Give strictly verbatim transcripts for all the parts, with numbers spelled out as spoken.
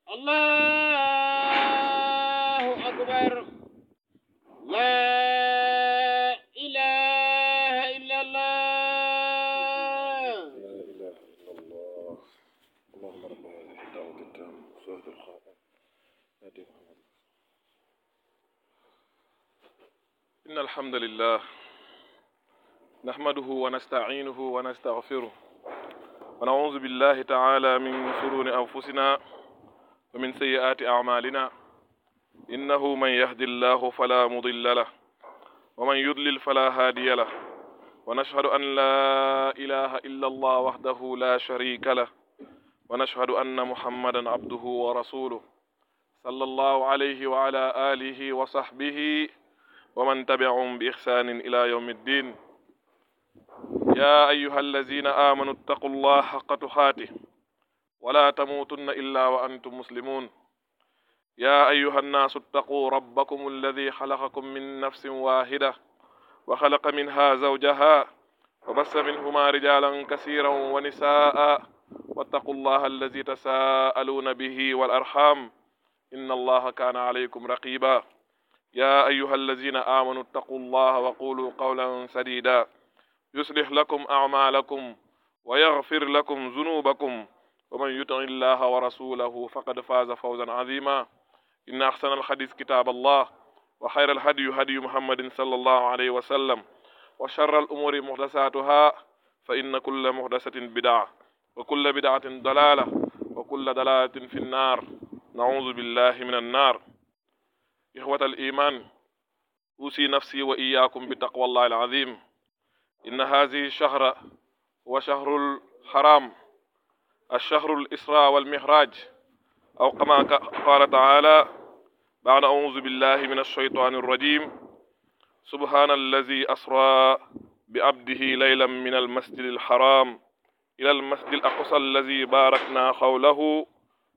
الله أكبر. لا إله إلا الله. لا إله إلا الله. اللهم رب هذه الدعوة التامة والصلاة القائمة آت محمد. إن الحمد لله نحمده ونستعينه ونستغفره ونعوذ بالله تعالى من شرور أنفسنا ومن سيئات أعمالنا إنه من يهد الله فلا مضل له ومن يضلل فلا هادي له ونشهد أن لا إله إلا الله وحده لا شريك له ونشهد أن محمدا عبده ورسوله صلى الله عليه وعلى آله وصحبه ومن تبعهم بإحسان إلى يوم الدين. يا أيها الذين آمنوا اتقوا الله حق تقاته ولا تموتن إلا وأنتم مسلمون. يا أيها الناس اتقوا ربكم الذي خلقكم من نفس واحدة وخلق منها زوجها وبث منهما رجالا كثيرا ونساء واتقوا الله الذي تساءلون به والأرحام إن الله كان عليكم رقيبا. يا أيها الذين آمنوا اتقوا الله وقولوا قولا سديدا يصلح لكم أعمالكم ويغفر لكم ذنوبكم ومن يطع الله ورسوله فقد فاز فوزا عظيما. إن أحسن الحديث كتاب الله وخير الهدي هدي محمد صلى الله عليه وسلم وشر الأمور محدثاتها فإن كل محدثة بدعة وكل بدعة ضلالة وكل ضلالة في النار. نعوذ بالله من النار. إخوة الإيمان أوصي نفسي وإياكم بتقوى الله العظيم. إن هذه الشهر هو شهر الحرام الشهر الإسراء والمعراج أو كما قال تعالى بعد أعوذ بالله من الشيطان الرجيم سبحان الذي أسرى بعبده ليلا من المسجد الحرام إلى المسجد الأقصى الذي باركنا حوله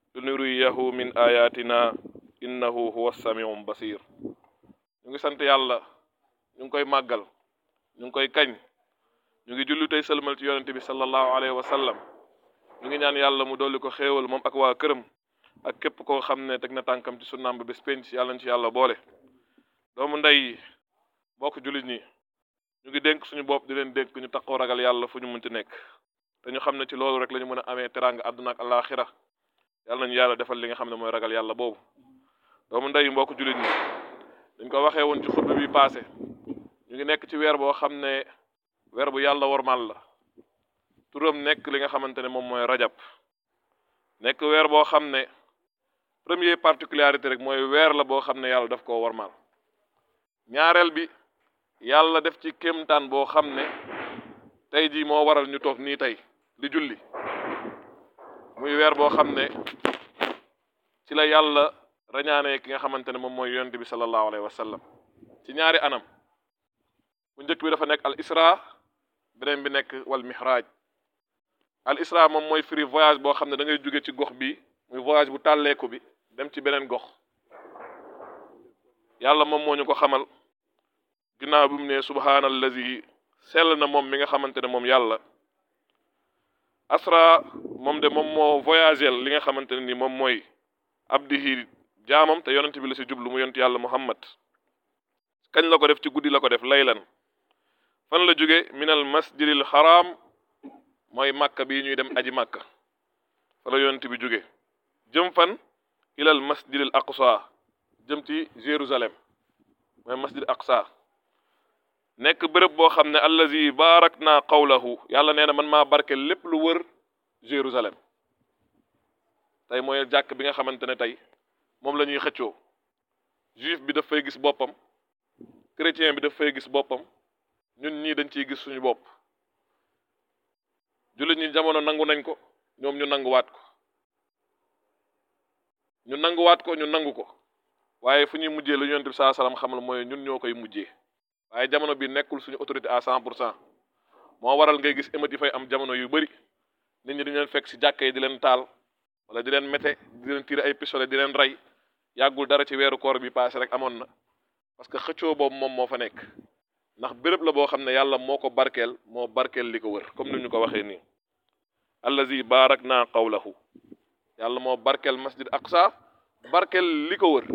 لنريه من آياتنا innahu huwa samiun basir. ñu ngi sant yàlla ñu ngi koy màggal ñu ngi koy kañ ñu ngi jullu tey sëlmal ci yonente bi sallallahu alayhi wa sallam. ñu ngi ñaan yàlla mu dolli ko xéewal moom ak waa këram ak képp koo xam ne teg na tànkam ci sunnaam ba bés penc yàlla ñu ci yàlla boole. doomu ndey bokk jullit ñi ñu ngi dénk suñu bopp di leen dénk ñu taxaw ragal yàlla fu ñu munti nekk te ñu xam ne ci loolu rek la ñu mën a amee teraanga àdduna ak àllaaxira. yàlla nañu yàlla defal li nga xam ne mooy ragal yàlla boobu. doomu ndey mbokk jullit ñi dañ ko waxee woon ci xutba bi passé ñu ngi nekk ci weer boo xam ne weer bu yàlla wormal la turam nekk li nga xamante ne moom mooy rajab nekk weer boo xam ne première particularité rek mooy weer la boo xam ne yàlla daf koo wormal. ñaareel bi yàlla def ci kéemtaan boo xam ne tey jii moo waral ñu toog nii tey di julli muy weer boo xam ne ci la yàlla rañaane ki nga xamante ne moom mooy yonent bi sallallahu alayhi wa sallam ci ñaari anam. bu njëkk bi dafa nekk al isra beneen bi nekk wal mihraj. al isra moom mooy firi voyage boo xam ne da ngay jóge ci gox bi muy voyage bu tàlleeku bi dem ci beneen gox. yàlla moom moo ñu ko xamal ginnaaw bi mu ne subhaanallazi sell na moom mi nga xamante ne moom yàlla asra moom de moom moo voyagel li nga xamante ne ni moom mooy abdihi jaamam te yonent bi la si jublu mu yonent yàlla muhammad. kañ la ko def ci guddi la ko def laylan. fan la jóge minal masjidil haram mooy màkka bii ñuy dem aji màkka fa la yonent bi jóge jëm fan ilal masjidil aqsa jëm ci Jérusalem mooy masjid aqsa nekk bërëb boo xam ne allazi barakna qawlahu yàlla nee na man maa barke lépp lu wër Jérusalem. tey mooy jàkk bi nga xamante ne tey moom la ñuy xëccoo juif bi daf fay gis boppam chrétien bi daf fay gis boppam ñun ñii dañ ciy gis suñu bopp. jullit ñi jamono nangu nañ ko ñoom ñu nanguwaat ko ñu nanguwaat ko ñu nangu ko waaye fu ñuy mujjee lu yonent bi saa salaam xamal mooy ñun ñoo koy mujjee. waaye jamono bi nekkul suñu autorité à cent pour cent moo waral ngay gis émeute yi fay am jamono yu bari nit ñi dañu leen fekk ci jàkka yi di leen taal wala di leen mete di leen tirer ay pistolet di leen rey. yàggul dara ci weeru koor bi passé rek amoon na parce que xëccoo boobu moom moo fa nekk ndax béréb la boo xam ne yàlla moo ko barkeel moo barkeel li ko wër comme ni ñu ko waxee nii allazi barakna qawlahu yàlla moo barkeel masjid aqsa barkeel li ko wër.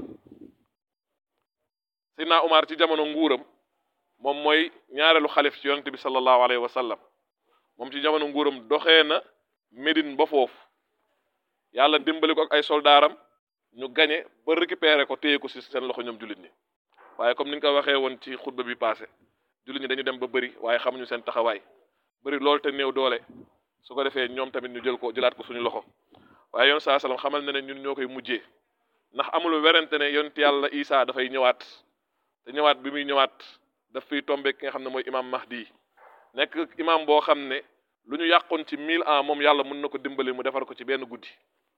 Seydina Umar ci jamono nguuram moom mooy ñaareelu xalif ci yonent bi sallallahu alayhi wa sallam moom ci jamono nguuram doxee na Médine ba foofu yàlla dimbali ko ak ay soldaaram ñu gañe ba récupérer ko téye ko ci seen loxo ñoom jullit ñi waaye comme ni nga ko waxee woon ci xutba bi passé jullit ñi dañu dem ba bëri waaye xamuñu seen taxawaay bëri loolu te néew doole su ko defee ñoom tamit ñu jël ko jëlaat ko suñu loxo waaye yoon saa salaam xamal na ne ñun ñoo koy mujjee ndax amul werante ne yonent yàlla Isa dafay ñëwaat te ñëwaat bi muy ñëwaat daf fiy tombe ki nga xam ne mooy imam Mahdi nekk imam boo xam ne lu ñu yàqoon ci mille ans moom yàlla mën na ko dimbali mu defar ko ci benn guddi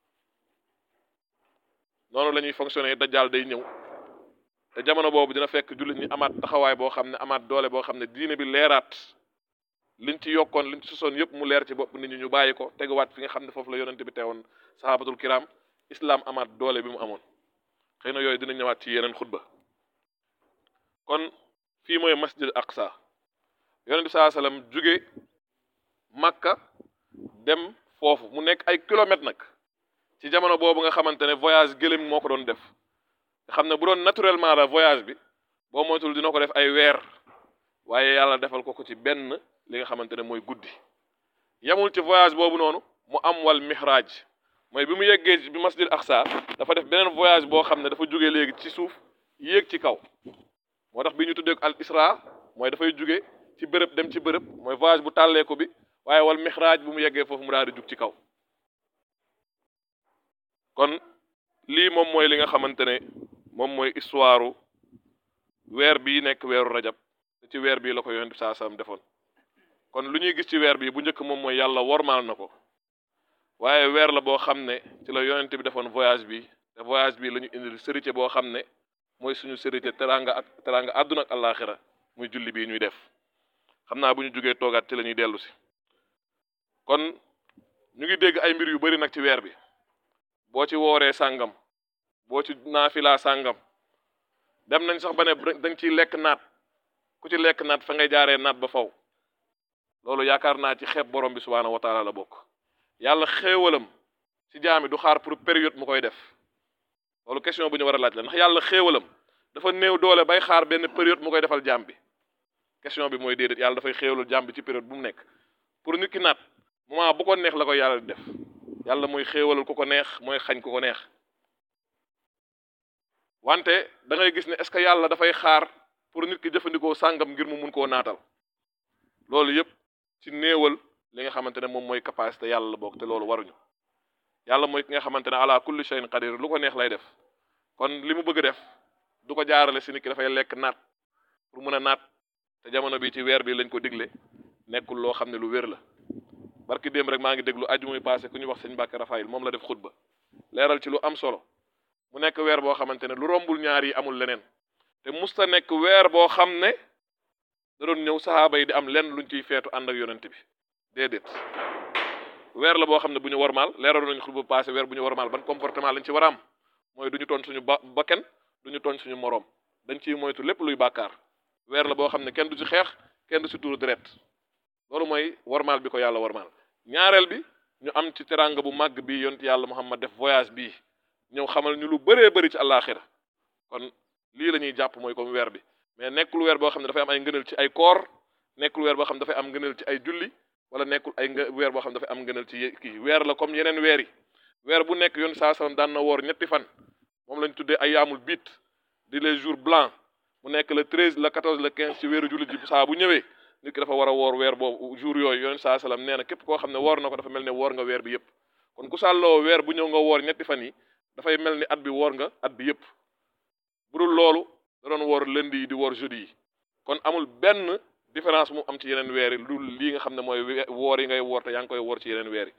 noonu la ñuy fonctionner dajjaal day ñëw te jamono boobu dina fekk jullit ñi amaat taxawaay boo xam ne amaat doole boo xam ne diine bi leeraat liñ ci yokkoon liñ ci sosoon yëpp mu leer ci bopp nit ñi ñu bàyyi ko teguwaat fi nga xam ne foofu la yonent bi teewoon sahabatul kiram islam amaat doole bi mu amoon xëy na yooyu dina ñëwaat ci yeneen xutba kon fii mooy masjid aqsa yonent bi saa sallam jóge Makka dem foofu mu nekk ay kilomètres nag ci jamono boobu nga xamante ne voyage gëléem moo ko doon def nga xam ne bu doon naturellement la voyage bi boo moytul dina ko def ay weer waaye yàlla defal ko ko ci benn li nga xamante ne mooy guddi yemul ci voyage boobu noonu mu am wal mihraj mooy bi mu yeggee ci bi masjid aqsa dafa def beneen voyage boo xam ne dafa jóge léegi ci suuf yéeg ci kaw moo tax bi ñu tuddee ko al isra mooy dafay jóge ci bërëb dem ci bërëb mooy voyage bu tàlleeku bi waaye wal mihraj bu mu yeggee foofu mu daal di jug ci kaw kon lii moom mooy li nga xamante ne moom mooy histoire weer bii nekk weeru rajab te ci weer bii la ko yonent bi saa sallam defoon kon lu ñuy gis ci weer bii bu njëkk moom mooy yàlla wormaal na ko waaye weer la boo xam ne ci la yonent bi defoon voyage bi te voyage bi la ñu indil sérité boo xam ne mooy suñu sérité teranga ak teranga àdduna ak àllaaxira muy julli bii ñuy def xam naa bu ñu jógee toogaat ci la ñuy dellu si kon ñu ngi dégg ay mbir yu bari nag ci weer bi boo ci wooree sàngam boo ci naafilaa sàngam dem nañ sax ba ne danga ciy lekk naat ku ci lekk naat fa ngay jaaree naat ba faw loolu yaakaar naa ci xeeb borom bi subhaanahu wa taala la bokk yàlla xéewalam ci jaami du xaar pour période mu koy def loolu question bu ñu war a laaj la ndax yàlla xéewalam dafa néew doole bay xaar benn période mu koy defal jaam bi question bi mooy déedéet yàlla dafay xéewalul jaam bi ci période bu mu nekk pour nit ki naat moment bu ko neex la koy yàlla di def yàlla mooy xéewalal ku ko neex mooy xañ ku ko neex wante da ngay gis ne est-ce que yàlla dafay xaar pour nit ki jëfandikoo sàngam ngir mu mun koo naatal loolu yëpp ci néewal li nga xamante ne moom mooy capacité yàlla la bokk te loolu waruñu yàlla mooy ki nga xamante ne ala kulli shay'in qadir lu ko neex lay def kon li mu bëgg def du ko jaarale si nit ki dafay lekk naat pour mën a naat te jamono bi ci weer bi lañ ko digle nekkul loo xam ne lu wér la barki démb rek maa ngi déglu aju muy passé ku ñu wax sëñ Mbàkke Rafaayil moom la def xutba leeral ci lu am solo mu nekk weer boo xamante ne lu rombul ñaar yi amul leneen te musta nekk weer boo xam ne da doon ñëw sahaaba yi di am lenn luñ ciy feetu ànd ak yonent bi déedéet weer la boo xam ne bu ñu warmaal leeral nañu xutba passé weer bu ñu warmaal ban comportement lañ ci war a am mooy du ñu tooñ suñu ba bakken du ñu tooñ suñu moroom dañ ciy moytu lépp luy bàkkaar weer la boo xam ne kenn du ci xeex kenn du ci tuuru deret loolu mooy warmaal bi ko yàlla warmaal ñaareel bi ñu am ci teranga bu màgg bi yonent yàlla Muhammad def voyage bii ñëw xamal ñu lu bëree bëri ci àllaaxira kon lii la ñuy jàpp mooy comme weer bi mais nekkul weer boo xam ne dafay am ay ngëneel ci ay koor nekkul weer boo xam ne dafay am ngëneel ci ay julli wala nekkul ay weer boo xam ne dafay am ngëneel ci kii weer la comme yeneen weer yi weer bu nekk yoon saa sallam daan na woor ñetti fan moom lañ tuddee ay yaamul biit di les jours blancs mu nekk le treize le quatorze le quinze ci weeru jullit ji saa bu ñëwee nit ki dafa war a woor weer boobu jour yooyu yoon saa sallam nee na képp koo xam ne woor na ko dafa mel ne woor nga weer bi yëpp kon ku sàlloo weer bu ñëw nga woor ñetti fan yi dafay mel ni at bi woor nga at bi yëpp bu dul loolu da doon woor lundi yi di woor jeudi yi kon amul benn différence mu am ci yeneen weer yi lu lii nga xam ne mooy woor yi ngay woor te yaa ngi koy woor ci yeneen weer yi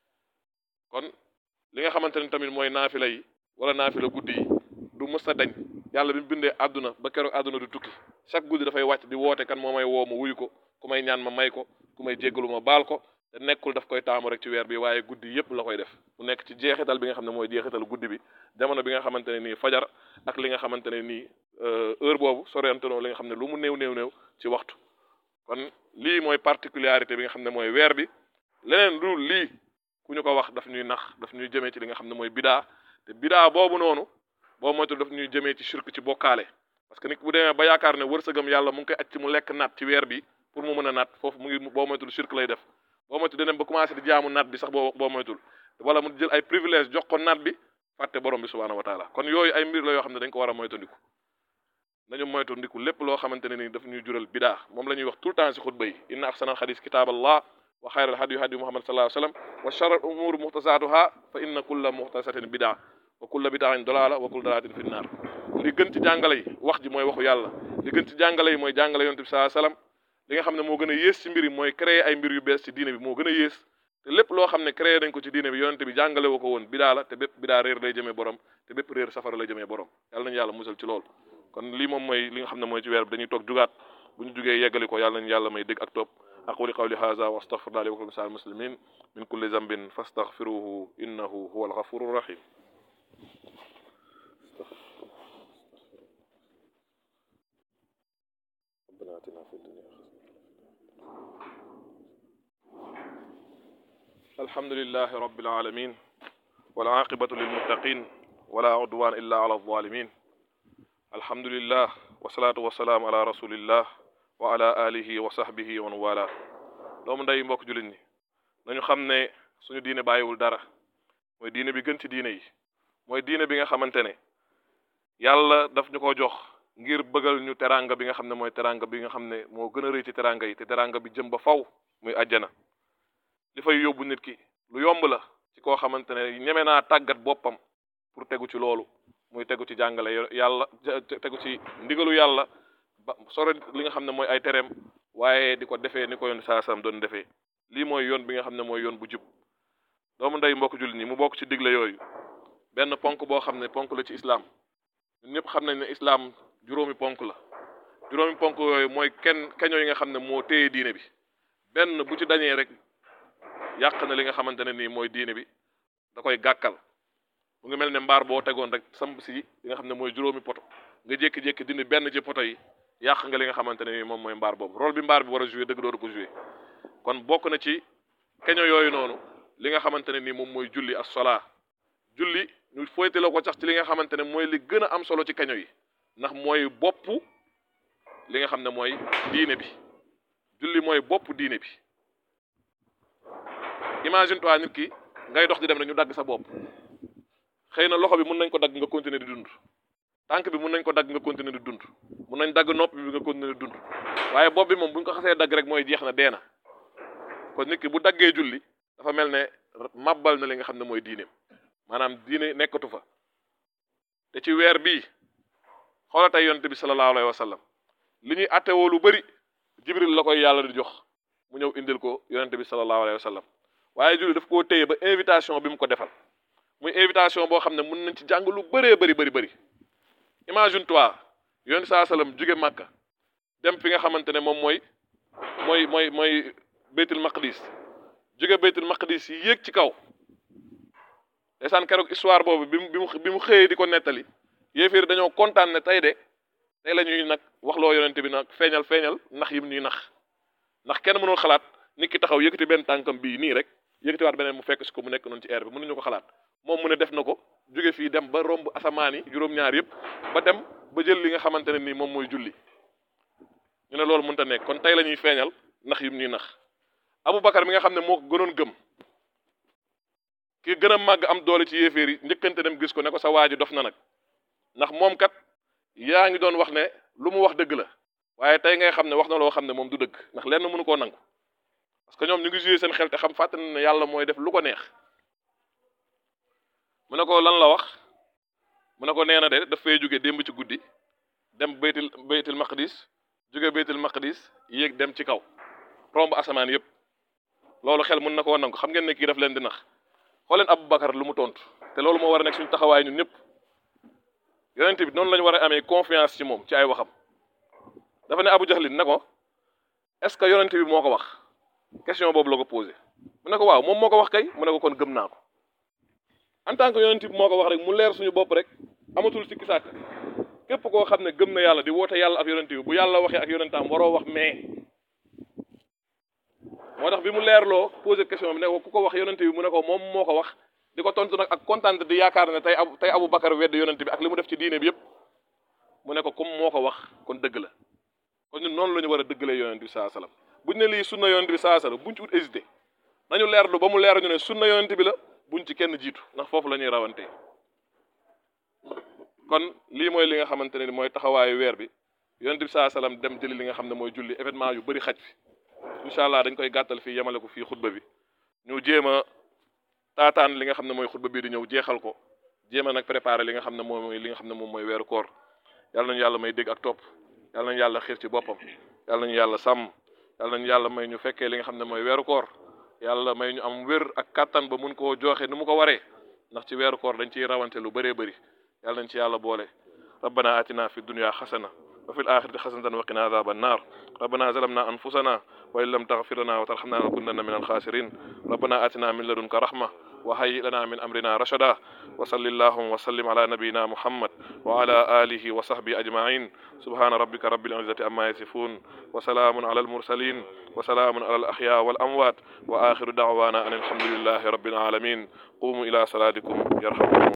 kon li nga xamante ne tamit mooy naafila yi wala naafila guddi yi du mës a dañ yàlla bi mu bindee àdduna ba keroog àdduna du tukki chaque guddi dafay wàcc di woote kan moo may woo ma wuyu ko ku may ñaan ma may ko ku may jéggalu ma baal ko te nekkul daf koy taamu rek ci weer bi waaye guddi yëpp la koy def mu nekk ci jeexital bi nga xam ne mooy jeexital guddi bi jamono bi nga xamante ne nii fajar ak li nga xamante ne nii heure boobu soreantanoo li nga xam ne lu mu néew néew néew ci waxtu kon lii mooy particularité bi nga xam ne mooy weer bi leneen lu lii ku ñu ko wax daf ñuy nax daf ñuy jëmee ci li nga xam ne mooy bidaa te bidaa boobu noonu boo moytul daf ñuy jëmee ci shirk ci bokkaale parce que nit bu demee ba yaakaar ne wërsëgam yàlla mu ngi koy aj ci mu lekk naat ci weer bi pour mu mën a naat foofu mu ngi boo moytul shirk lay def boo moytul dana ba commencé di jaamu naat bi sax boo boo moytul wala mu jël ay privilège jox ko naat bi fàtte borom bi subhanahu wa taala kon yooyu ay mbir la yoo xam ne dañ ko war a moytandiku nañu moytandiku lépp loo xamante ne ni daf ñuy jural bidaa moom la ñuy wax tout le temps si xutba yi inna ahsana alxadis kitaaballah wa xayral hadi hadi muhammad sallallahu alayhi wa sallam wa charral umur muxtasatuha fa inna kulla muxtasatin bidaa wa kulla bidaatin dalaala wa kulla dalaalatin fi nnaar li gën ci jàngale yi wax ji mooy waxu yàlla li gën ci jàngale yi mooy jàngale yonent bi sallallahu alayhi wa sallam li nga xam ne moo gën a yées ci mbir yi mooy créer ay mbir yu bees ci diine bi moo gën a yées te lépp loo xam ne créé nañ ko ci diine bi yonente bi jàngale woo ko woon bidaa la te bépp bidaa réer lay jëmee borom te bépp réer safara lay jëmee borom yàlla nañu yàlla musal ci loolu kon lii moom mooy li nga xam ne mooy ci weer bi dañuy toog jugaat bu ñu jugee yeggali ko yàlla nañu yàlla may dégg ak topp aquli qawli hadha wa astaghfirullah li wa lakum lisa'il muslimin min kulli dhanbin fastaghfiruhu innahu huwal ghafurur rahim ربنا آتنا في الدنيا الحمد لله رب العالمين والعاقبة للمتقين ولا عدوان إلا على الظالمين الحمد لله والصلاة والسلام على رسول الله وعلى آله وصحبه ومن والاه doomu nday mbokk jullit ñi nañu xam ne suñu diine bàyyiwul dara mooy diine bi gën ci diine yi mooy diine bi nga xamante ne yàlla daf ñu ko jox ngir bëggal ñu teranga bi nga xam ne mooy teranga bi nga xam ne moo gën a rëy ci teranga yi te teranga bi jëm ba faw muy àjjana li fay yóbbu nit ki lu yomb la ci koo xamante ne ñeme naa tàggat boppam pour tegu ci loolu muy tegu ci jàngale yàlla tegu ci ndigalu yàlla ba sore li nga xam ne mooy ay tereem waaye di ko defee ni ko yoon saa sam doon defee lii mooy yoon bi nga xam ne mooy yoon bu jub doomu ndey mbokk jullit ñi mu bokk ci digle yooyu benn ponk boo xam ne ponk la ci islam ñun ñëpp xam nañ ne islam juróomi ponk la juróomi ponk yooyu mooy kenn keño yi nga xam ne moo téye diine bi benn bu ci dañee rek yàq na li nga xamante ne nii mooy diine bi da koy gàkkal mu ngi mel ne mbaar boo tegoon rek samp si li nga xam ne mooy juróomi poto nga jékki-jékki dindi benn ci poto yi yàq nga li nga xamante ne nii moom mooy mbaar boobu rôle bi mbaar bi war a jouer dëgg dooru ko jouer kon bokk na ci keño yooyu noonu li nga xamante ne nii moom mooy julli as-salaa julli ñu foyteloo ko sax ci li nga xamante ne mooy li gën a am solo ci keño yi ndax mooy bopp li nga xam ne mooy diine bi julli mooy bopp diine bi imagine toi nit ki ngay dox di dem rek ñu dagg sa bopp xëy na loxo bi mën nañ ko dagg nga continuer di dund tànk bi mën nañ ko dagg nga continuer di dund mën nañ dagg nopp bi nga continuer di dund waaye bopp bi moom bu ñu ko xasee dagg rek mooy jeex na dee na kon nit ki bu daggee julli dafa mel ne mabbal na li nga xam ne mooy diineem maanaam diine nekkatu fa te ci weer bii xoola tey yonent bi sallallahu alayhi wa sallam li ñuy attewoo lu bëri jibril la koy yàlla di jox mu ñëw indil ko yonent bi sallallahu alayhi wa sallam waaye julli daf koo téye ba invitation bi mu ko defal muy invitation boo xam ne mën nañ ci jàng lu bëree bëri bëri bëri imagine toi yonent saa sallam jóge Màkka dem fi nga xamante ne moom mooy mooy mooy mooy Beytul Maqdis jóge Beytul Maqdis yi yéeg ci kaw ndeysaan keroog histoire boobu bi mu bi mu bi mu xëyee di ko nettali yéeféer dañoo kontaan ne tey de tey la ñuy nag waxloo yonent bi nag feeñal feeñal nax yim ñuy nax ndax kenn mënul xalaat nit ki taxaw yëkkati benn tànkam bii nii rek yëkkati waat beneen mu fekk si ko mu nekk noonu ci air bi mënuñu ko xalaat moom mu ne def na ko jóge fii dem ba romb asamaan yi juróom-ñaar yëpp ba dem ba jël li nga xamante ne nii moom mooy julli ñu ne loolu mënut a nekk kon tey la ñuy feeñal nax yim ñuy nax Aboubacar mi nga xam ne moo ko gënoon gëm ki gën a màgg am doole ci yéeféer yi njëkkante dem gis ko ne ko sa waa ji dof na nag ndax moom kat yaa ngi doon wax ne lu mu wax dëgg la waaye tey ngay xam ne wax na loo xam ne moom du dëgg ndax lenn mënu koo nangu parce que ñoom ñu ngi joué seen xel te xam fàttali ne yàlla mooy def lu ko neex mu ne ko lan la wax mu ne ko nee na de daf fay jóge démb ci guddi dem baytul baytul maqdis jóge baytul maqdis yéeg dem ci kaw romb asamaan yëpp loolu xel mën na koo nangu xam ngeen ne kii daf leen di nax xooleen Aboubacar lu mu tontu te loolu moo war a nekk suñu taxawaay ñun ñëpp yonent bi noonu la ñu war a amee confiance ci moom ci ay waxam dafa ne Abu Jahlin ne ko est-ce que yonent bi moo ko wax question boobu la ko posé mu ne ko waaw moom moo ko wax kay mu ne ko kon gëm naa ko en tant que yonent bi moo ko wax rek mu leer suñu bopp rek amatul sikki sàkk képp koo xam ne gëm na yàlla di woote yàlla ak yonent bi bu yàlla waxee ak yonentam waroo wax mais moo tax bi mu leerloo posé question bi ne ko ku ko wax yonent bi mu ne ko moom moo ko wax di ko tontu nag ak kontaan di yaakaar ne tey abu tey Abu Bakar wedd yonent bi ak li mu def ci diine bi yëpp mu ne ko comme moo ko wax kon dëgg la kon ñun noonu la ñu war a dëggalee yonent bi saa salaam buñ ne lii sunna yonent bi saa salaam buñ ci ut hésité nañu leerlu ba mu leer ñu ne sunna yonent bi la buñ ci kenn jiitu ndax foofu la ñuy rawantee kon lii mooy li nga xamante ne mooy taxawaayu weer bi yonent bi saa salaam dem jëli li nga xam ne mooy julli événement yu bëri xaj fi incha allah dañ koy gàttal fii yemale ko fii xutba bi ñu jéem a taataan li nga xam ne mooy xutba bii di ñëw jeexal ko jéem a nag préparer li nga xam ne moom mooy li nga xam ne moom mooy weeru koor yàlla nañu yàlla may dégg ak topp yàlla nañu yàlla xiir ci boppam yàlla nañu yàlla sàmm yàlla nañu yàlla may ñu fekkee li nga xam ne mooy weeru koor yàlla may ñu am wér ak kattan ba mun koo joxe ni mu ko waree ndax ci weeru koor dañ ciy rawante lu bëree bëri yàlla nañ ci yàlla boole rabbana atina fi dunya xasana wa fil axirati xasanatan wa qina adhaban nar rabbana zalamna anfusana wa in lam taghfir lana wa tarhamna lanakunanna min alkhasirin rabbana atina min ladunka rahma wa hayyi lana min amrina rashada wa sallallahu wa sallim ala nabiyyina muhammad wa ala alihi wa sahbihi ajma'in subhana rabbika rabbil izzati amma yasifun wa salamun ala al mursalin wa salamun ala al ahya wal amwat wa akhiru da'wana anil hamdulillahi rabbil alamin qumu ila salatikum yarhamukum